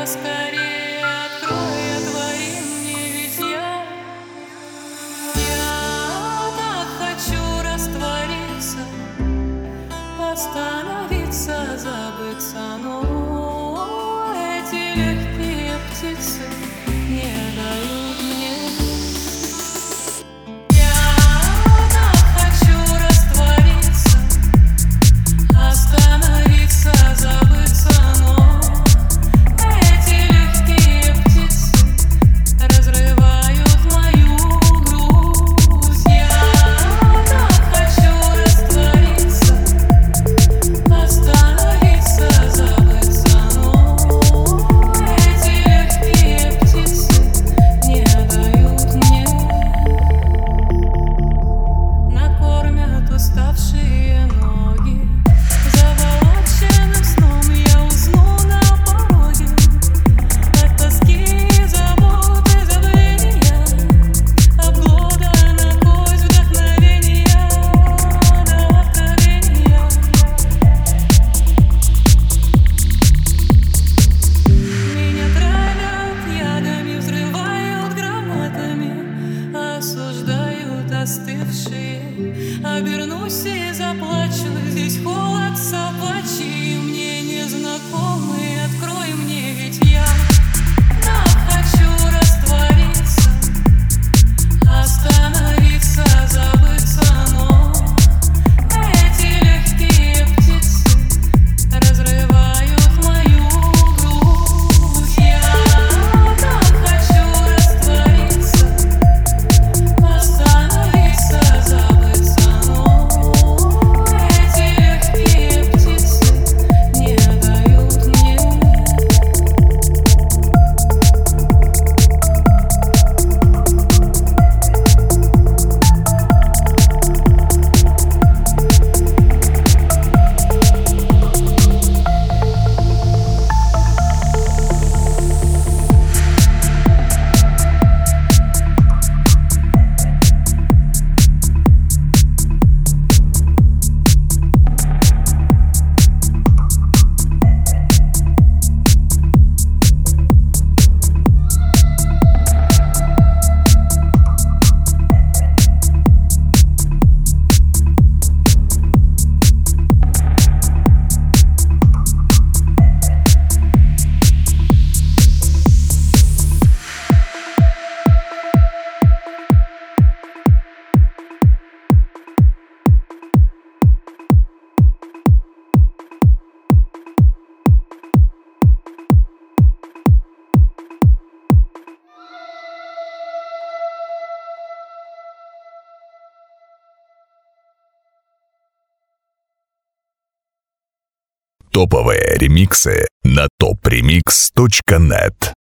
Скорее открой, отвори мне, ведь я так хочу раствориться, остановиться, забыться, но эти легкие птицы не дают мне. Я так хочу раствориться, остановиться, забыться, но эти легкие птицы разрывают мою грудь. Я так хочу раствориться, остановиться, забыться, но эти легкие птицы не дают мне. Накормят уставшие ноги, заволоченным сном я усну на пороге. От тоски, заботы, забвения обглодана кость вдохновения до откровения. Меня травят ядами, взрывают гранатами, осуждают остывшие. Обернусь и заплачу, здесь холод собачий, мне незнакомый, открой мне, ведь я так хочу раствориться, остановиться, забыться, но эти легкие птицы разрывают мою грудь. Я так хочу раствориться, остановиться, забыться, но эти легкие птицы не дают мне. Топовые ремиксы на topremix.net.